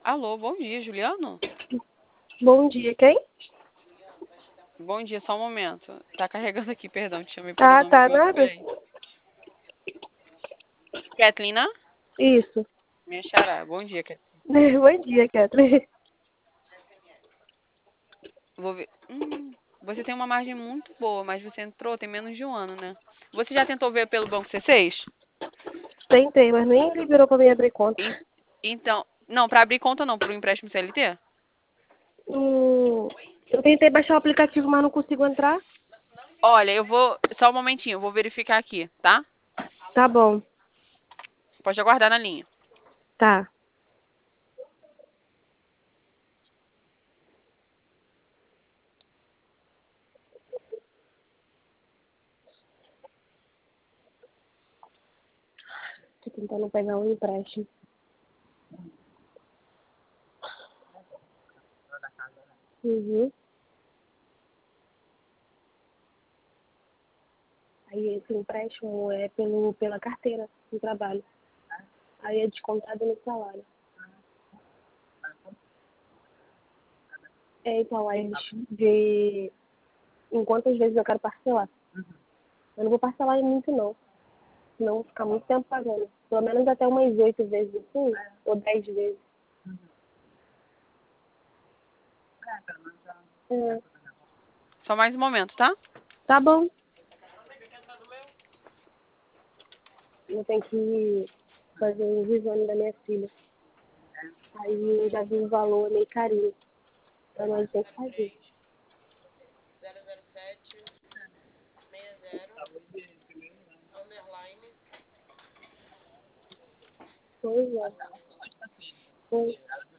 Alô, bom dia, Juliano? Bom dia, quem? Bom dia, só um momento. Tá carregando aqui, perdão, te chamei pelo nome Tá, igual eu nada? falei. Kathleen, né? Isso. Minha xará. Bom dia, Kathleen. Bom dia, Catherine. Vou ver. Você tem uma margem muito boa, mas você entrou tem menos de um ano, né? Você já tentou ver pelo banco C6? Tentei, mas nem liberou pra mim abrir conta. Então, não, para abrir conta não, para o empréstimo CLT? Eu tentei baixar o aplicativo, mas não consigo entrar. Olha, eu vou. Só um momentinho, eu vou verificar aqui, tá? Tá bom. Pode aguardar na linha. Tá. Tô tentando pegar um empréstimo. Uhum. Aí esse empréstimo é pela carteira do trabalho. Aí é descontado no salário. Então, aí eles vê em quantas vezes eu quero parcelar. Eu não vou parcelar em muito, não. Senão eu vou ficar muito tempo pagando. Pelo menos até umas 8 vezes assim, ou 10 vezes. É. Só mais um momento, tá? Tá bom. Eu tenho que fazer um exame da minha filha. Aí eu já vi o valor meio carinho. Então nós temos que fazer. 007 60 underline Pois é. Pois.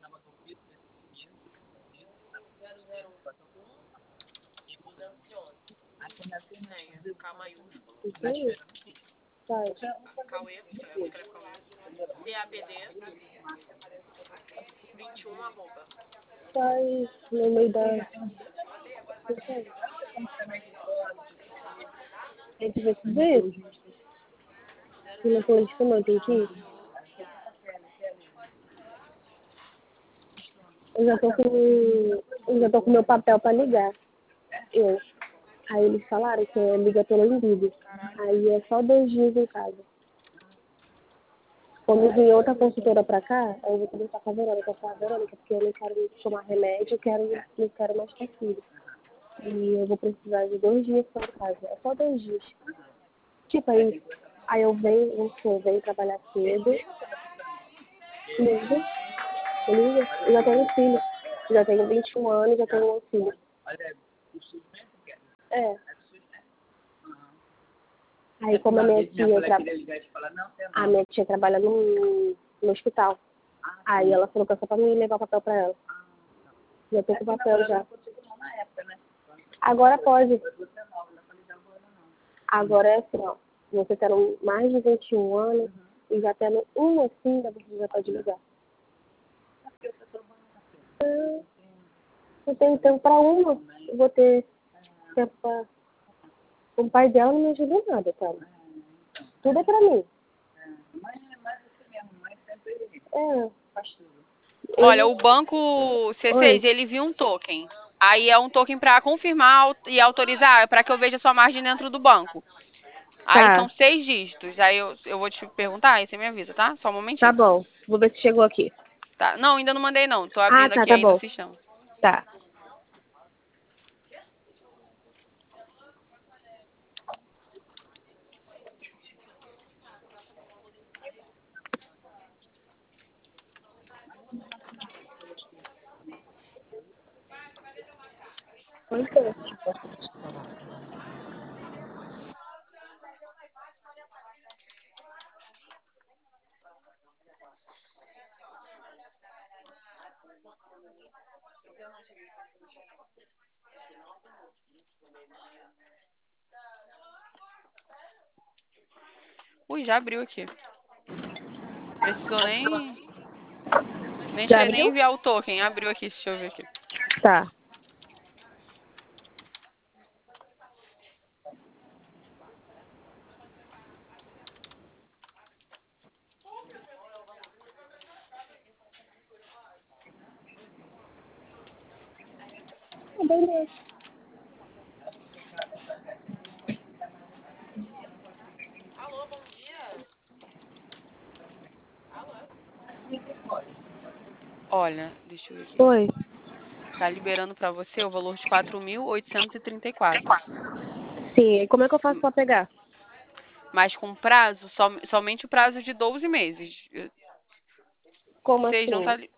211. Senha, K maiúsculo. Isso aí. Vai. Cauê, escreve Cauê. CAPD 21 arroba. Sai no meio da. Isso aí. Tem que ver tudo isso. Se não for isso, não, tem que ir. Eu já tô com meu papel pra ligar. Eu. Aí eles falaram que liga pelo Invido. Aí é só 2 dias em casa. Quando vir outra consultora pra cá, aí eu vou começar com a Verônica, porque eu não quero tomar remédio, não quero mais ter filho. E eu vou precisar de 2 dias só em casa. É só 2 dias. Tipo, aí eu venho trabalhar cedo. Liga. Eu já tenho um filho. Já tenho 21 anos, já tenho um filho. É. Aí como a minha tia trabalha no hospital. Aí ela falou que é só pra mim levar o papel pra ela. Já tô com o papel já. Agora pode. Agora é assim, ó. Você tendo mais de 21 anos e já tendo um assim, você já pode ligar. Eu tenho tempo pra uma. Eu vou ter tempo pra... O pai dela não me ajuda em nada, sabe? Tudo é pra mim. É. Olha, o banco C6, Oi. ele viu um token. Aí é um token para confirmar e autorizar, para que eu veja sua margem dentro do banco. Aí Tá. são 6 dígitos. Aí eu vou te perguntar, aí você me avisa, tá? Só um Tá momentinho. bom. Vou ver se chegou aqui. Tá. Não, ainda não mandei não. Tô Ah, abrindo tá, aqui tá ainda o bom. sistema. Tá. Quanto é? Ui, já abriu aqui. Precisou nem Já nem abriu? enviar o token. Abriu aqui, deixa eu ver aqui. Tá. Beleza. Alô, bom dia. Olha, deixa eu ver aqui. Oi. Tá liberando pra você o valor de 4.834. Sim, e como é que eu faço pra pegar? Mas com prazo, somente o prazo de 12 meses. Como Vocês não assim? tá.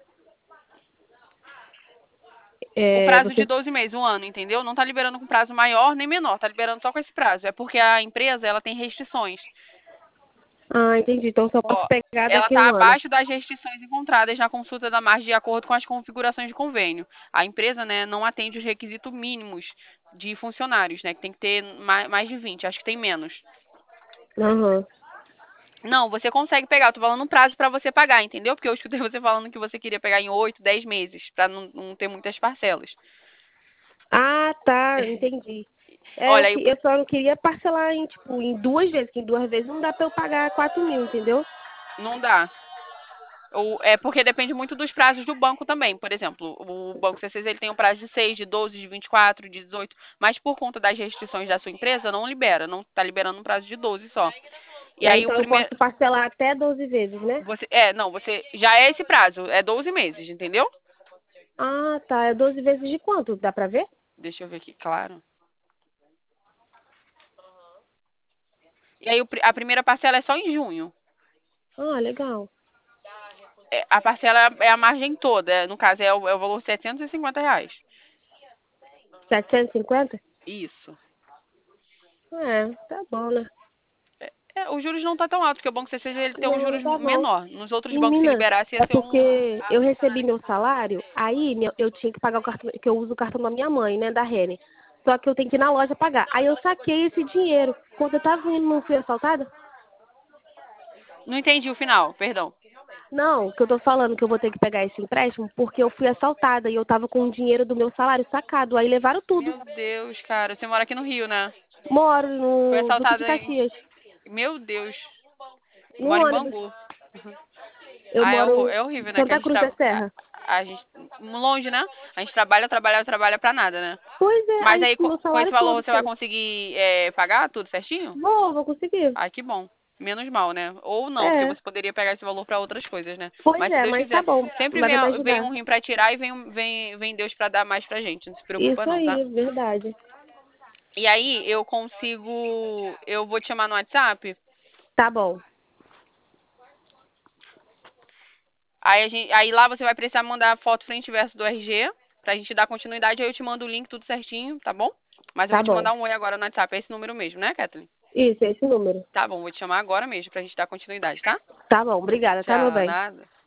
O É, prazo de você... 12 meses, um ano, entendeu? Não tá liberando com prazo maior nem menor, tá liberando só com esse prazo. É porque a empresa, ela tem restrições. Ah, entendi. Então só posso Ó, pegar ela daqui a está um ano. abaixo das restrições encontradas na consulta da margem de acordo com as configurações de convênio. A empresa, né, não atende os requisitos mínimos de funcionários, né, que tem que ter mais de 20, acho que tem menos. Aham. Não, você consegue pegar, eu tô falando um prazo para você pagar, entendeu? Porque eu escutei você falando que você queria pegar em 8, 10 meses, para não ter muitas parcelas. Ah, tá, entendi. É, Olha, aí, eu só não queria parcelar em, tipo, em 2 vezes, que em 2 vezes não dá pra eu pagar 4.000, entendeu? não dá. É porque depende muito dos prazos do banco também. Por exemplo, o Banco C6 ele tem um prazo de 6, de 12, de 24, de 18, mas por conta das restrições da sua empresa, não libera, não está liberando um prazo de 12 só. E É, aí o então eu primeiro. posso parcelar até 12 vezes, né? Você já é esse prazo, é 12 meses, entendeu? Ah, tá. É 12 vezes de quanto? Dá pra ver? Deixa eu ver aqui, claro. E aí a primeira parcela é só em junho. Ah, legal. A parcela é a margem toda, no caso é o valor de R$ 750. 750? Isso. É, tá bom, né? Os juros não tá tão alto, porque o Banco C6 ele tem um Não, juros tá bom. menor. Nos outros bancos, se Menina, liberasse, ia é ser um. porque eu recebi meu salário, aí eu tinha que pagar o cartão, que eu uso o cartão da minha mãe, né, da Rene. Só que eu tenho que ir na loja pagar. Aí eu saquei esse dinheiro. Quando eu tava indo, não fui assaltada? Não entendi o final, perdão. Não, que eu tô falando que eu vou ter que pegar esse empréstimo porque eu fui assaltada e eu tava com o dinheiro do meu salário sacado. Aí levaram tudo. Meu Deus, cara. Você mora aqui no Rio, né? Moro Foi no Duque de assaltada em. Caxias, Meu Deus. no Mora em ônibus. Bangu. Eu Ah, moro é horrível, em né? Que a Santa gente Cruz da Serra. a gente. Longe, né? A gente trabalha pra nada, né? Pois é, Mas aí aí tipo, meu com esse salário valor todo você vai foi. conseguir pagar tudo certinho? Vou conseguir. Ai, que bom. Menos mal, né? Ou não, porque É, você poderia pegar esse valor para outras coisas, né? pois Mas se é, Deus mas tá quiser, bom. sempre Vai me vem ajudar. um rim para tirar e vem Deus para dar mais pra gente. Não se preocupa Isso não, tá? aí, verdade. E aí eu vou te chamar no WhatsApp. Tá bom, Aí lá você vai precisar mandar a foto frente e verso do RG pra gente dar continuidade. Aí eu te mando o link tudo certinho, tá bom? Mas eu tá vou te bom. mandar um oi agora no WhatsApp. É esse número mesmo, né, Kathleen? Isso, esse número. Tá bom, vou te chamar agora mesmo pra gente dar continuidade, tá? Tá bom, obrigada, tá, meu Tchau, bem? nada.